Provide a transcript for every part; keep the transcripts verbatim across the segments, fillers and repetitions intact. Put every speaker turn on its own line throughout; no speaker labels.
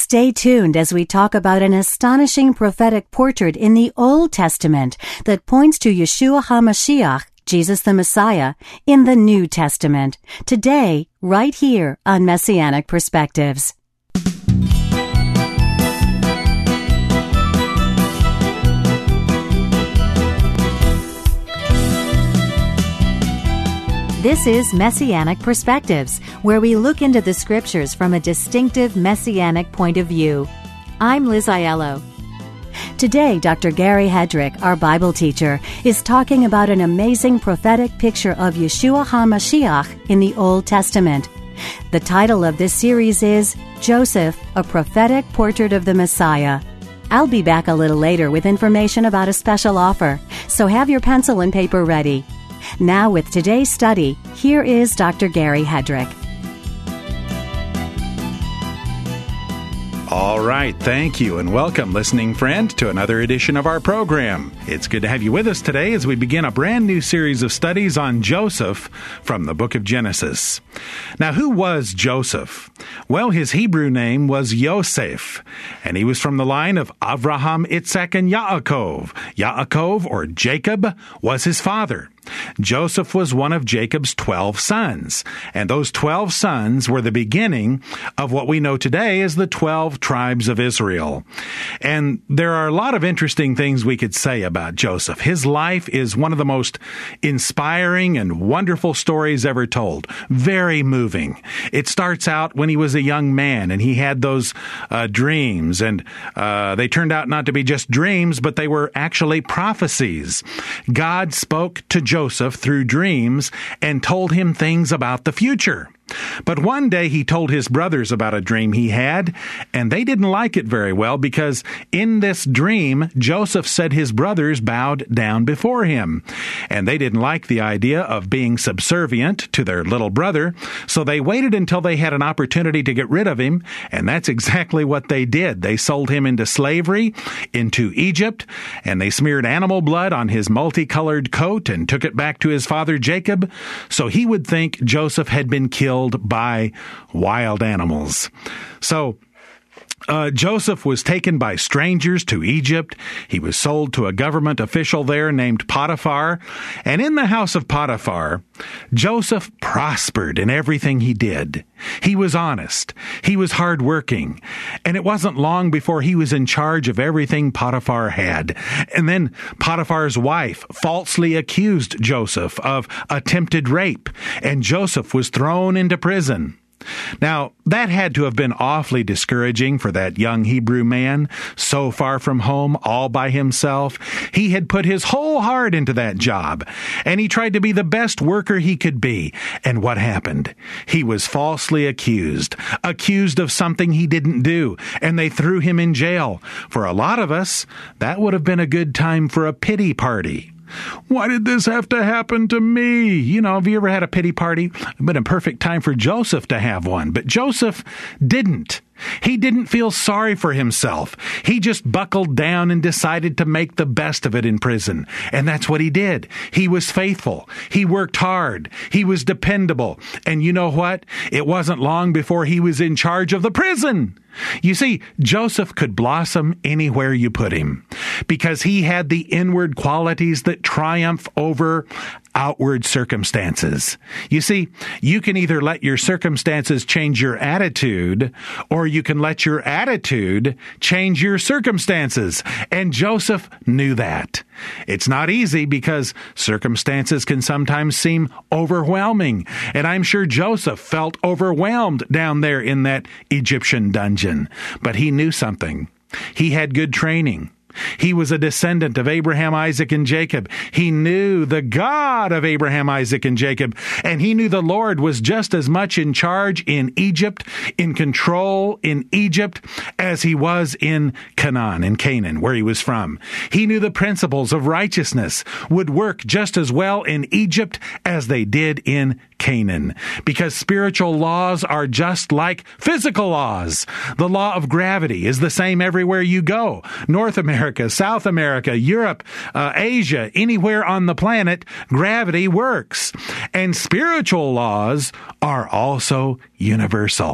Stay tuned as we talk about an astonishing prophetic portrait in the Old Testament that points to Yeshua HaMashiach, Jesus the Messiah, in the New Testament. Today, right here on Messianic Perspectives. This is Messianic Perspectives, where we look into the Scriptures from a distinctive Messianic point of view. I'm Liz Aiello. Today, Doctor Gary Hedrick, our Bible teacher, is talking about an amazing prophetic picture of Yeshua HaMashiach in the Old Testament. The title of this series is Joseph, a Prophetic Portrait of the Messiah. I'll be back a little later with information about a special offer, so have your pencil and paper ready. Now, with today's study, here is Doctor Gary Hedrick.
All right, thank you, and welcome, listening friend, to another edition of our program. It's good to have you with us today as we begin a brand new series of studies on Joseph from the book of Genesis. Now, who was Joseph? Well, his Hebrew name was Yosef, and he was from the line of Avraham, Yitzhak, and Yaakov. Yaakov, or Jacob, was his father. Joseph was one of Jacob's twelve sons, and those twelve sons were the beginning of what we know today as the twelve tribes of Israel. And there are a lot of interesting things we could say about Joseph. His life is one of the most inspiring and wonderful stories ever told. Very moving. It starts out when he was a young man, and he had those uh, dreams, and uh, they turned out not to be just dreams, but they were actually prophecies. God spoke to Joseph Joseph through dreams and told him things about the future. But one day he told his brothers about a dream he had, and they didn't like it very well because in this dream, Joseph said his brothers bowed down before him. And they didn't like the idea of being subservient to their little brother, so they waited until they had an opportunity to get rid of him, and that's exactly what they did. They sold him into slavery, into Egypt, and they smeared animal blood on his multicolored coat and took it back to his father Jacob, so he would think Joseph had been killed by wild animals. So Uh, Joseph was taken by strangers to Egypt. He was sold to a government official there named Potiphar. And in the house of Potiphar, Joseph prospered in everything he did. He was honest. He was hardworking. And it wasn't long before he was in charge of everything Potiphar had. And then Potiphar's wife falsely accused Joseph of attempted rape, and Joseph was thrown into prison. Now, that had to have been awfully discouraging for that young Hebrew man, so far from home, all by himself. He had put his whole heart into that job, and he tried to be the best worker he could be. And what happened? He was falsely accused, accused of something he didn't do, and they threw him in jail. For a lot of us, that would have been a good time for a pity party. Why did this have to happen to me? You know, have you ever had a pity party? It would have been a perfect time for Joseph to have one, but Joseph didn't. He didn't feel sorry for himself. He just buckled down and decided to make the best of it in prison. And that's what he did. He was faithful. He worked hard. He was dependable. And you know what? It wasn't long before he was in charge of the prison. You see, Joseph could blossom anywhere you put him because he had the inward qualities that triumph over outward circumstances. You see, you can either let your circumstances change your attitude, or you can let your attitude change your circumstances. And Joseph knew that. It's not easy because circumstances can sometimes seem overwhelming. And I'm sure Joseph felt overwhelmed down there in that Egyptian dungeon. But he knew something. He had good training. He was a descendant of Abraham, Isaac, and Jacob. He knew the God of Abraham, Isaac, and Jacob, and he knew the Lord was just as much in charge in Egypt, in control in Egypt, as he was in Canaan, in Canaan, where he was from. He knew the principles of righteousness would work just as well in Egypt as they did in Canaan, because spiritual laws are just like physical laws. The law of gravity is the same everywhere you go. North America, South America, Europe, uh, Asia, anywhere on the planet, gravity works. And spiritual laws are also universal.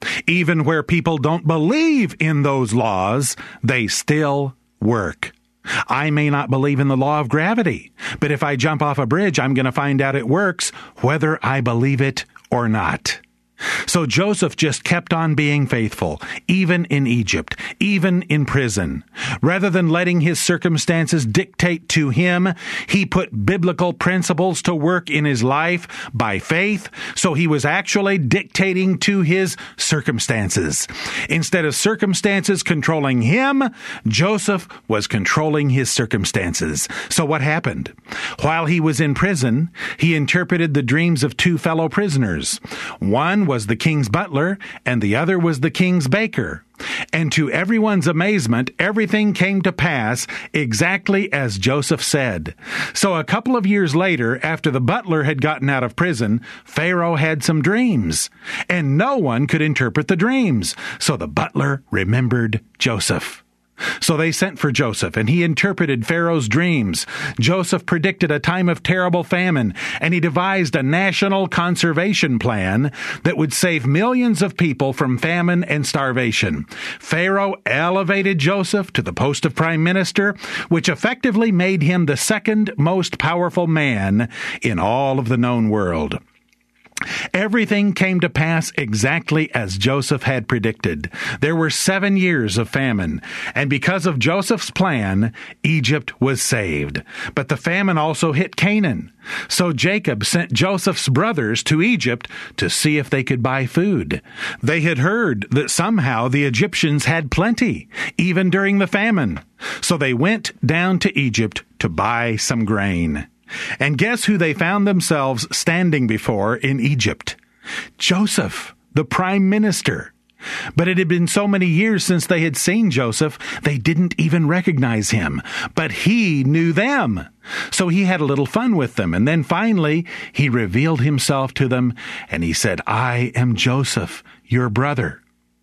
Even where people don't believe in those laws, they still work. I may not believe in the law of gravity, but if I jump off a bridge, I'm going to find out it works, whether I believe it or not. So Joseph just kept on being faithful, even in Egypt, even in prison. Rather than letting his circumstances dictate to him, he put biblical principles to work in his life by faith, so he was actually dictating to his circumstances. Instead of circumstances controlling him, Joseph was controlling his circumstances. So what happened? While he was in prison, he interpreted the dreams of two fellow prisoners. One was the king's butler, and the other was the king's baker. And to everyone's amazement, everything came to pass exactly as Joseph said. So a couple of years later, after the butler had gotten out of prison, Pharaoh had some dreams, and no one could interpret the dreams. So the butler remembered Joseph. So they sent for Joseph, and he interpreted Pharaoh's dreams. Joseph predicted a time of terrible famine, and he devised a national conservation plan that would save millions of people from famine and starvation. Pharaoh elevated Joseph to the post of prime minister, which effectively made him the second most powerful man in all of the known world. Everything came to pass exactly as Joseph had predicted. There were seven years of famine, and because of Joseph's plan, Egypt was saved. But the famine also hit Canaan. So Jacob sent Joseph's brothers to Egypt to see if they could buy food. They had heard that somehow the Egyptians had plenty, even during the famine. So they went down to Egypt to buy some grain. And guess who they found themselves standing before in Egypt? Joseph, the prime minister. But it had been so many years since they had seen Joseph, they didn't even recognize him. But he knew them. So he had a little fun with them. And then finally, he revealed himself to them, and he said, "I am Joseph, your brother."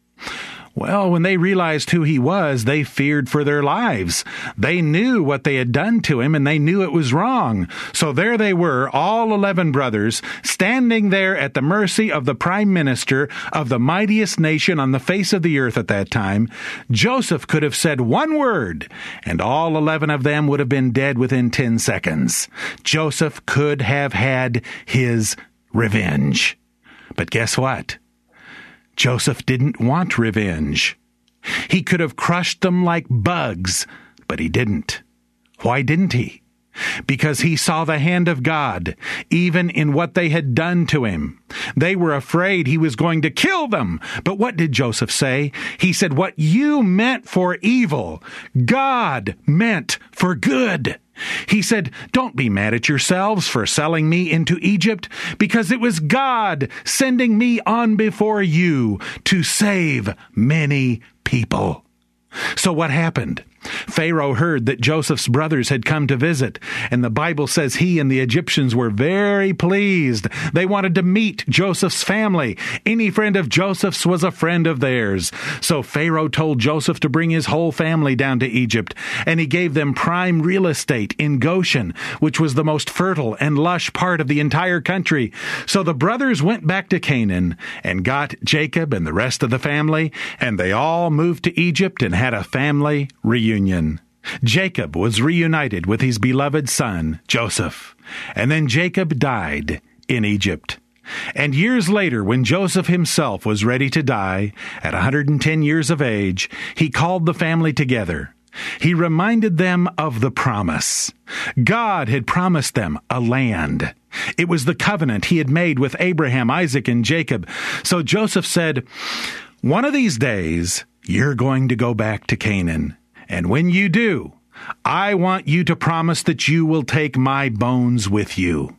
Well, when they realized who he was, they feared for their lives. They knew what they had done to him, and they knew it was wrong. So there they were, all eleven brothers, standing there at the mercy of the prime minister of the mightiest nation on the face of the earth at that time. Joseph could have said one word, and all eleven of them would have been dead within ten seconds. Joseph could have had his revenge. But guess what? Joseph didn't want revenge. He could have crushed them like bugs, but he didn't. Why didn't he? Because he saw the hand of God, even in what they had done to him. They were afraid he was going to kill them. But what did Joseph say? He said, "What you meant for evil, God meant for good." He said, "Don't be mad at yourselves for selling me into Egypt, because it was God sending me on before you to save many people." So what happened? Pharaoh heard that Joseph's brothers had come to visit, and the Bible says he and the Egyptians were very pleased. They wanted to meet Joseph's family. Any friend of Joseph's was a friend of theirs. So Pharaoh told Joseph to bring his whole family down to Egypt, and he gave them prime real estate in Goshen, which was the most fertile and lush part of the entire country. So the brothers went back to Canaan and got Jacob and the rest of the family, and they all moved to Egypt and had a family reunion. Union. Jacob was reunited with his beloved son, Joseph. And then Jacob died in Egypt. And years later, when Joseph himself was ready to die, at one hundred ten years of age, he called the family together. He reminded them of the promise. God had promised them a land. It was the covenant he had made with Abraham, Isaac, and Jacob. So Joseph said, "One of these days, you're going to go back to Canaan. And when you do, I want you to promise that you will take my bones with you."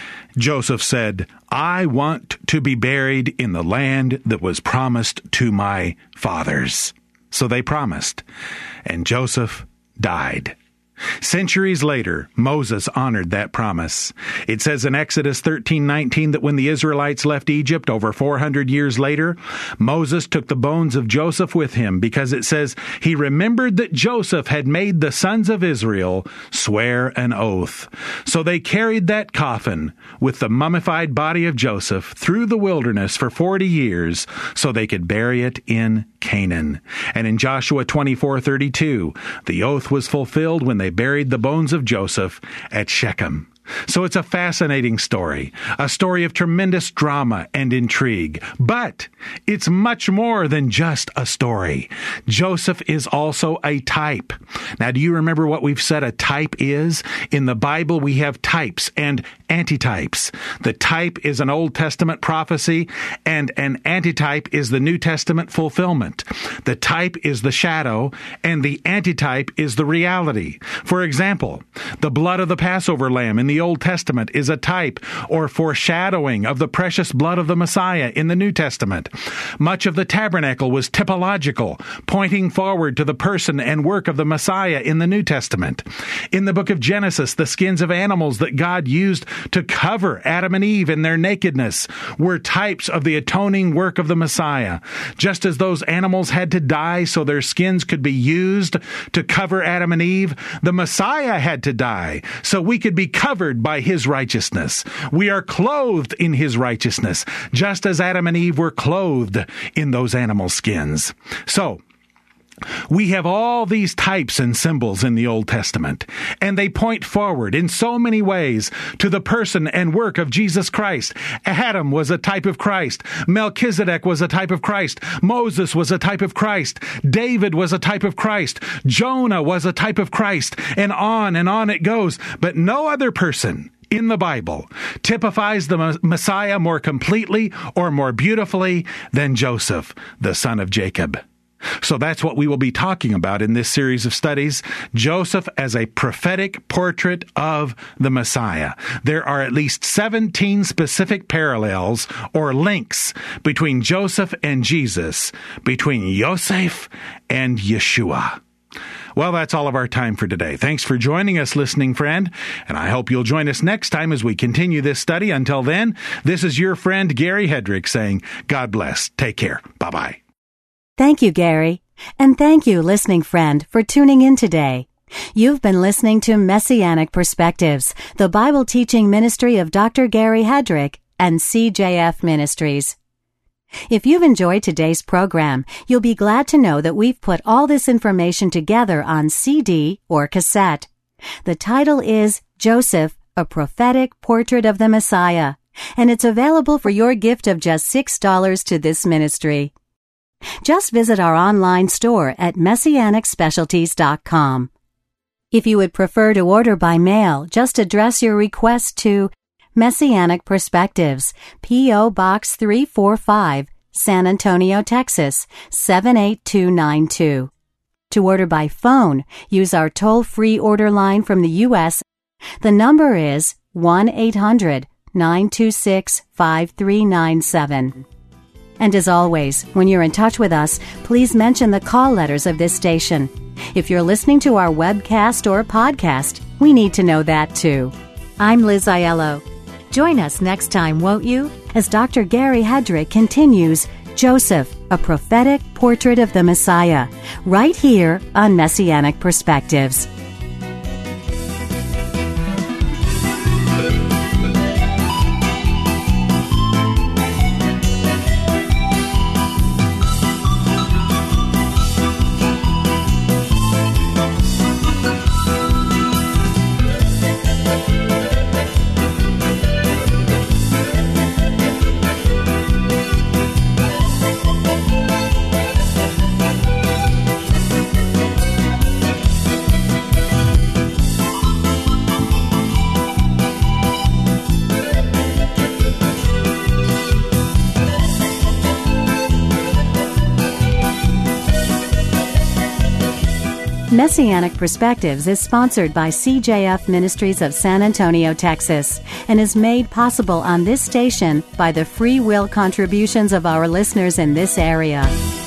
Joseph said, "I want to be buried in the land that was promised to my fathers." So they promised, and Joseph died. Centuries later, Moses honored that promise. It says in Exodus thirteen nineteen that when the Israelites left Egypt over four hundred years later, Moses took the bones of Joseph with him because it says he remembered that Joseph had made the sons of Israel swear an oath. So they carried that coffin with the mummified body of Joseph through the wilderness for forty years so they could bury it in Canaan. And in Joshua twenty-four thirty-two, the oath was fulfilled when they buried the bones of Joseph at Shechem. So it's a fascinating story, a story of tremendous drama and intrigue. But it's much more than just a story. Joseph is also a type. Now, do you remember what we've said a type is? In the Bible, we have types and antitypes. The type is an Old Testament prophecy, and an antitype is the New Testament fulfillment. The type is the shadow, and the antitype is the reality. For example, the blood of the Passover lamb in the Old Testament is a type or foreshadowing of the precious blood of the Messiah in the New Testament. Much of the tabernacle was typological, pointing forward to the person and work of the Messiah in the New Testament. In the book of Genesis, the skins of animals that God used to cover Adam and Eve in their nakedness were types of the atoning work of the Messiah. Just as those animals had to die so their skins could be used to cover Adam and Eve, the Messiah had to die so we could be covered by his righteousness. We are clothed in his righteousness, just as Adam and Eve were clothed in those animal skins. So, we have all these types and symbols in the Old Testament, and they point forward in so many ways to the person and work of Jesus Christ. Adam was a type of Christ. Melchizedek was a type of Christ. Moses was a type of Christ. David was a type of Christ. Jonah was a type of Christ, and on and on it goes. But no other person in the Bible typifies the Messiah more completely or more beautifully than Joseph, the son of Jacob. So that's what we will be talking about in this series of studies, Joseph as a prophetic portrait of the Messiah. There are at least seventeen specific parallels or links between Joseph and Jesus, between Yosef and Yeshua. Well, that's all of our time for today. Thanks for joining us, listening friend, and I hope you'll join us next time as we continue this study. Until then, this is your friend Gary Hedrick saying, God bless. Take care. Bye-bye.
Thank you, Gary. And thank you, listening friend, for tuning in today. You've been listening to Messianic Perspectives, the Bible teaching ministry of Doctor Gary Hedrick and C J F Ministries. If you've enjoyed today's program, you'll be glad to know that we've put all this information together on C D or cassette. The title is Joseph, a Prophetic Portrait of the Messiah, and it's available for your gift of just six dollars to this ministry. Just visit our online store at messianic specialties dot com. If you would prefer to order by mail, just address your request to Messianic Perspectives, P O. Box three forty-five, San Antonio, Texas, seven eight two nine two. To order by phone, use our toll-free order line from the U S. The number is one eight hundred nine two six five three nine seven. And as always, when you're in touch with us, please mention the call letters of this station. If you're listening to our webcast or podcast, we need to know that too. I'm Liz Aiello. Join us next time, won't you, as Doctor Gary Hedrick continues Joseph, a Prophetic Portrait of the Messiah, right here on Messianic Perspectives. Messianic Perspectives is sponsored by C J F Ministries of San Antonio, Texas, and is made possible on this station by the free will contributions of our listeners in this area.